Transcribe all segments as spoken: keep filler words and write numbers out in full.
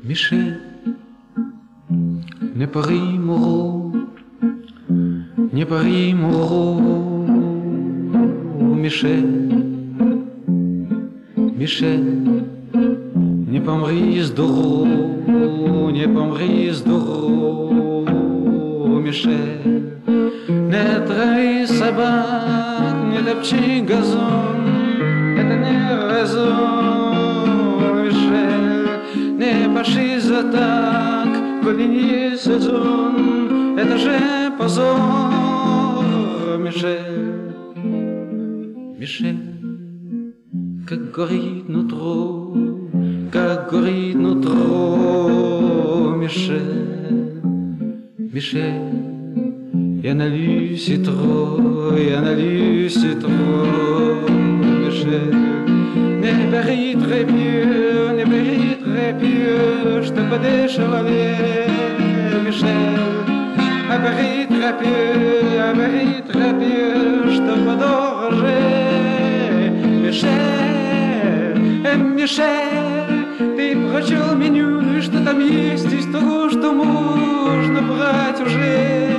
Michel, ne Paris Moreau, ne Paris Moreau, Michel, Michel, не помри здорово, не помри здорово, Мишель, не трави собак, не топчи газон, это не резон, Мишель, не паши за так, коли не сезон, это же позор, Мишель, Мишель, как горит нутро, как горит нутро, Мишель, Мишель, я налью ситро, я налью ситро, Мишель, не бери très vieux, не бери très vieux, je te peux déchavaler, Michel, а бери très vieux, а бери très vieux, je te peux d'orger, Michel, Мишель, ты прочел меню, что там есть из того, что можно брать уже.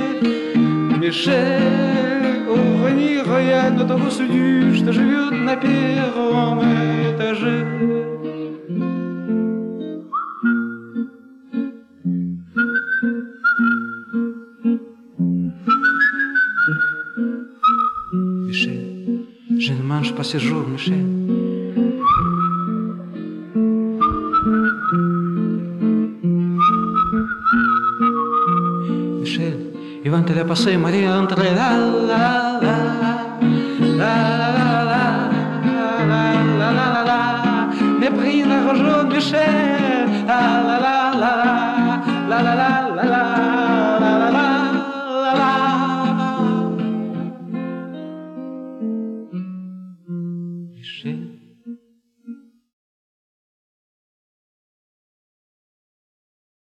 Мишель, урони рояль до того судью, что живет на первом этаже. Мишель, je ne mange pas ce jour, Michel. Иван te la passé, Marie entre la la la la la la la la la me pris l'argent Michel la la la la la la la la la la la la Michel